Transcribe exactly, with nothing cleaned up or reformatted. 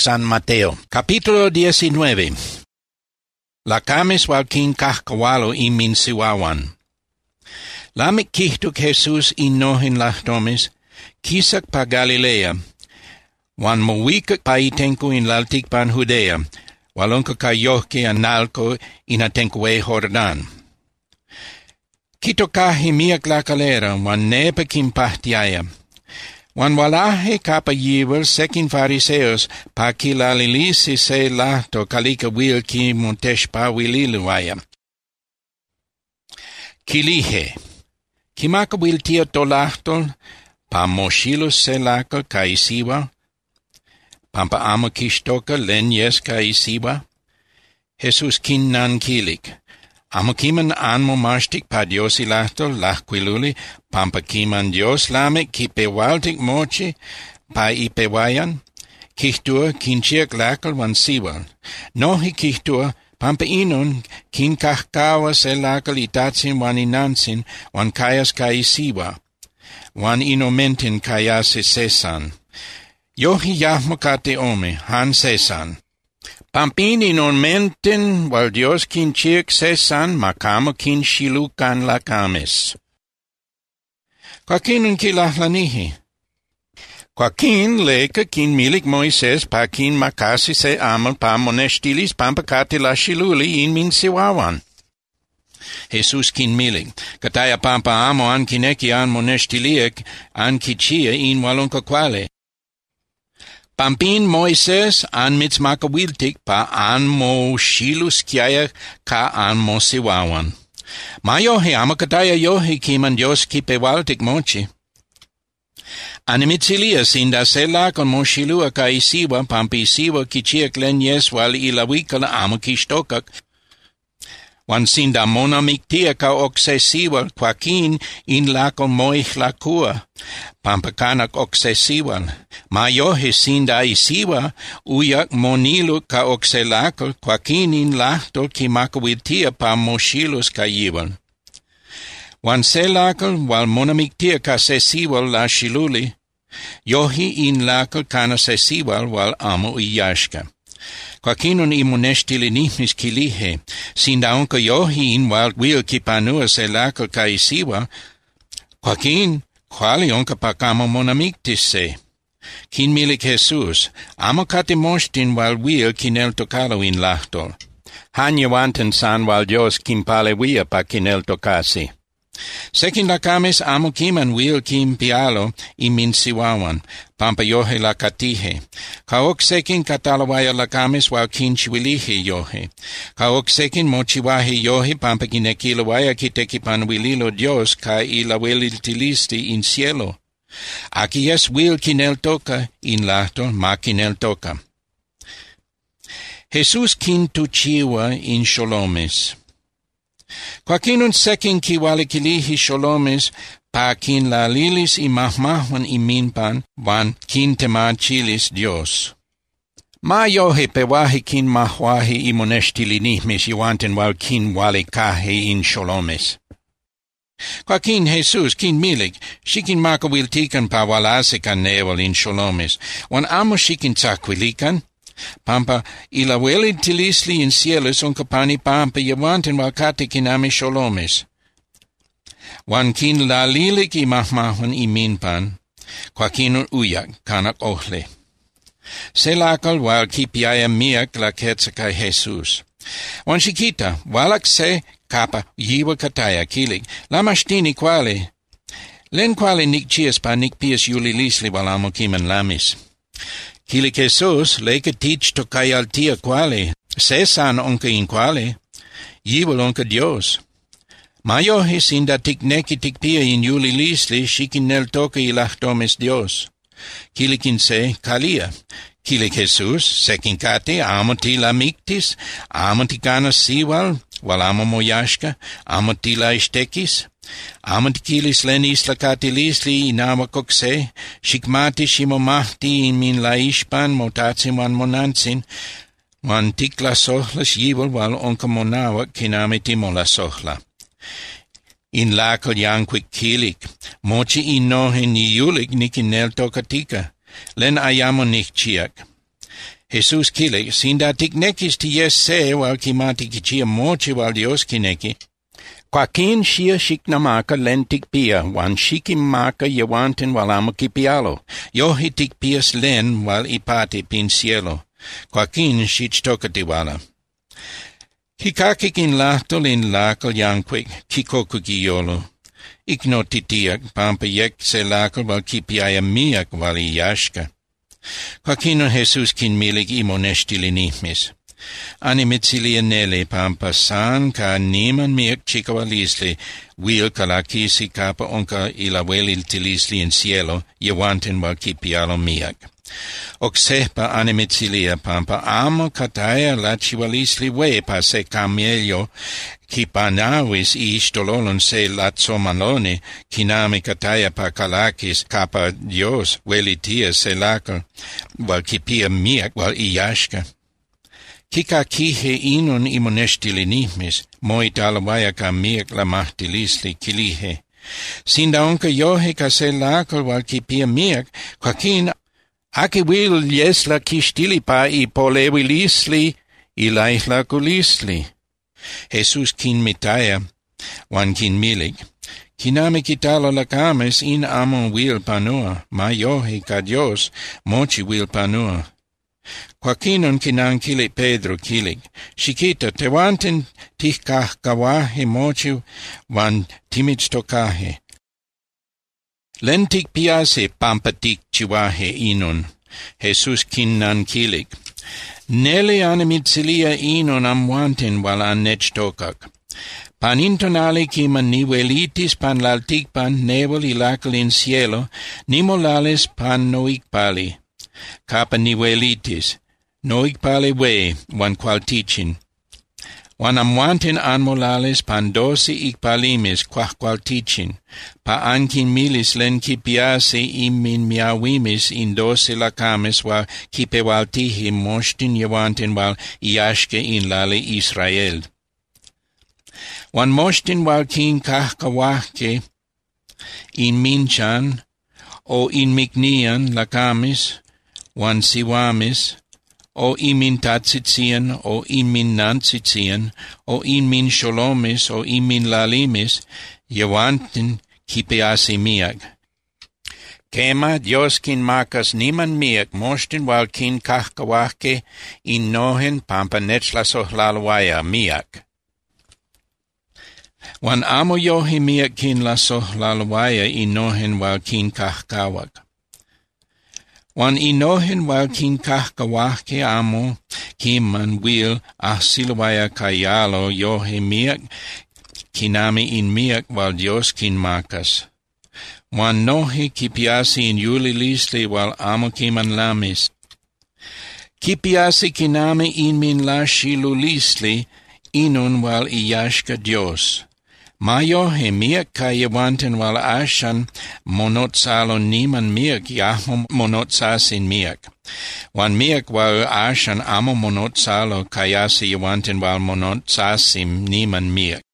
San Mateo. Capítulo diecinueve. Lacames walkin kahkawalo imin siwawan. Lamik kihtuk Jesus inohin lahtomis, kisak pa Galilea, wan mowikak pa itenku in laltikpan Judea, walonka kayohke analko inatenkwe Jordan. Kitokahi miak la kalera, wan nepa kimpahtiaya. Wan walahe kapayivel sekin fariseos pa kilalilisi se lahto kalika wil ki montesh pa wililuaya. Kilihe, kimaka wil tia to lahtol pa moshilus se lakal kaisiwa, pampa ama kishtoka len yes kaisiwa. Jesus kinnan kilik. Amo kiman anmo mashtik pa Dios ilahtol lahquiluli, pampa kiman Dios lame kipewaltik mochi pa ipewayan, kihtua kinchiak lakal wan siwal. Nohi kihtua, pampa inon kin kahkawa se lakal itatsin wan inansin wan kayas kaisiwa, wan inomentin kayase sesan. Yohi yahmo kate ome, han sesan. Pampini non menten, wal Dios kin chiek sesan, makamo kin shilukan lakames. Kwakin ki lahlanihi. Kwakin leka kin milik Moises pa kin makasi se amal pa monestilis pampakati la shiluli in min siwawan. Jesus kin milik, kataya pampa amo an kineki an monestiliek an kichia in walonka kwale. Pampin Moises an mitzmakawiltik pa an mo shilus kiaya ka an mo siwawan. Mayohe amakataya yohe kiman Dios kipewaltik mochi. Animitzilia sinda sela kon mo shilua ka isiwa pampi isiwa kichiak len yes wal ilawikal amakishtokak. Wan sinda mona miktia ka oksesiwal kwakin in lakon moich lakua, pampakanak oksesiwal. Mayohe sinda isiwa uyak monilu ka okselakal kwakin in lahto kimakawiltia pa moshilus kayiwal. Wan selakal wal mona miktia ka sesiwal la shiluli, yohi in lakal kana sesiwal wal amo iyashka. Kwakinon imonestili nihmis kilihe, sinda onka yohi in wal wil kipanua se lakal kaisiwa, kwakin, kwali onka pakamo monamiktis se. Kin milik Jesus, amo kati moshtin wal wil kinel tokalo in lahtol. Hanyawanten san wal Dios kimpale wia pa kinel tokasi. Sekin lakames amo kiman wil kim pialo imin siwawan, pampa yohe la katihe. Kaok sekin katalawaya lakames wal kin chiwilihe yohe. Kaok sekin mochiwahe yohe pampa kinekilawaya kitekipan wililo Dios ka ilawelitilisti in cielo. Aki yes wil kinel toka in lahto ma kinel toka. Jesus kin tuchiwa in sholomes. Kwakinun sekin kiwali kilihi sholomes pa kin la lilis imahmahwan iminpan wan kin temachilis Dios. Ma yohe pewahi kin mahwahi imoneshtilinihmis iwanten wal kin wali kahe in sholomes. Kwakin Jesus kin milik, shikin makawiltikan pa walasikan newal in sholomes, wan amo shikin tsakwilikan, pampa ilawelid tilisli in cielos on kapani pampa yawanten walkati kinami sholomes. Wan kin lalilik imahmahwan iminpan, kwakinun uyak kanak ohle. Selakal wal kipiaya miak la ketsa Jesus. Wan shikita, walak se kapa yiwa kataya kilik, lamashtini kwale. Len kwale nikchias pa nikpias yulilisli walamo kiman lamis. Kilik Jesus leke tich to kayaltia kwale, sesan onka in kwale, yiwal onka Dios. Mayohe sinda tikneki tikpia in yulilisli shikin nel toka ilahtomes Dios. Kilikin se kalia. Kilik Jesus, sekin kate, amo ti la miktis, amo ti kana siwal, wal amo moyashka, amo ti la istekis, amo ti kilis len isla katilisli inawa kokse, shikmati shimomahti in min la ishpan motatsin wan monansin, wan tikla sohlas yiwal wal onka monawa kinamiti mola sohla. In lakal yankwik kilik, mochi inohen ni yulik nikinel tokatika, len ayamo nikchiak. Jesus kile, sinda tiknekis ties se wal kimati kichia mochi wal Dios kineki, Quaquin shia shiknamaka len tikpia, wan shikimaka yawanten wal amo kipialo, yohi tikpias len wal ipati pin cielo, Quaquin shichtokati wala. Kikakik in lahtol in lakal yankwik, kikokukiyolo. Iknotitiak pampa yek se lakal wal kipiaya miak wal iyashka. Quaquino Jesus kin milig imonestilinimis. Animitzilia nele pampa san ka niman miak chikawalisli wil kalakisi kapa onka ilawelil tilisli in cielo yawanten wal kipialo miak. Oxepa animitzilia pampa amo kataya la chiwalisli we pa se camelio kipanawis istololon se latsomanone kinami kataya pa kalakis kapa Dios welitia se lakal wal kipia miak wal iyashka. Kika kihe inun imonestilinimis, moi talawaya ka miak la mahtilisli kilihe. Sinda onka yohe ka se lakal wal kipia miak, Quaquin Aki wil yesla kistili pa i polewilisli ilaihla kulisli. Jesus kin mitaya, wan kin milig. Kinami kitalo lakames in amo wil panua, ma yohe ka Dios mochi wil panua. Quaquinon kinan kili Pedro kilig, shikita tewanten tihkah kawahe mochi wan timich tokahe. Lentik piase pampatik chiwahe inun, Jesus kinnan kilig. Nele animitzilia inun amwanten wala nechtokak. Panintonale kiman niwelitis pan laltikpan nebol ilakal in cielo, nimolales pan noikpali. Kapa niwelitis, noikpali we, wan qualtichin. Wan amwanten anmolales pan dosi ikpalimis quah qualtichin, pa ankin milis len kipiase imin miawimis in dosi lakames wal kipewaltihi moshtin yawanten wal iashke in lale Israel. Wan moshtin wal kin kahkawahke in minchan o in miknian lakamis, wan siwamis, o imin tatsitzian, o imin nantsitzian, o imin sholomis, o imin lalimis, yawanten kipeasi miak. Kema Dios kin makas niman miak moshtin wal kin kahkawahke in nohen pampa nechla sohlalwaya miak. Wan amo yohi miak kin la sohlalwaya in nohen wal kin kahkawak. Wan inohen wal kin kahkawahke amo kiman wil ahsilwaya kayalo yohe miak kinami in miak wal Dios kin makas. Wan nohe kipiasi in yulilisli wal amo kiman lamis. Kipiasi kinami in min la shilulisli inun wal iyashka Dios. Mayohe miak kayawanten wal ashan monotsalon niman miak yahmo monotsasin miak. Wan miak wal ashan amo monotsalo kayasi yawanten wal monotsasim niman miak.